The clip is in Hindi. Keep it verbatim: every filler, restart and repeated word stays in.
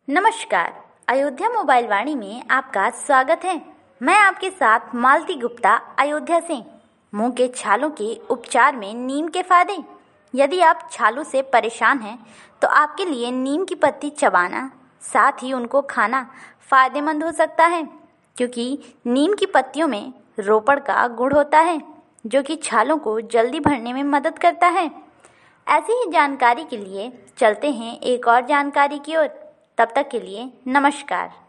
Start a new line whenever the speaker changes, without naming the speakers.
नमस्कार। अयोध्या मोबाइल वाणी में आपका स्वागत है। मैं आपके साथ मालती गुप्ता अयोध्या से। मुंह के छालों के उपचार में नीम के फायदे। यदि आप छालों से परेशान हैं तो आपके लिए नीम की पत्ती चबाना साथ ही उनको खाना फायदेमंद हो सकता है, क्योंकि नीम की पत्तियों में रोपड़ का गुण होता है जो कि छालों को जल्दी भरने में मदद करता है। ऐसी ही जानकारी के लिए चलते हैं एक और जानकारी की ओर। तब तक के लिए नमस्कार।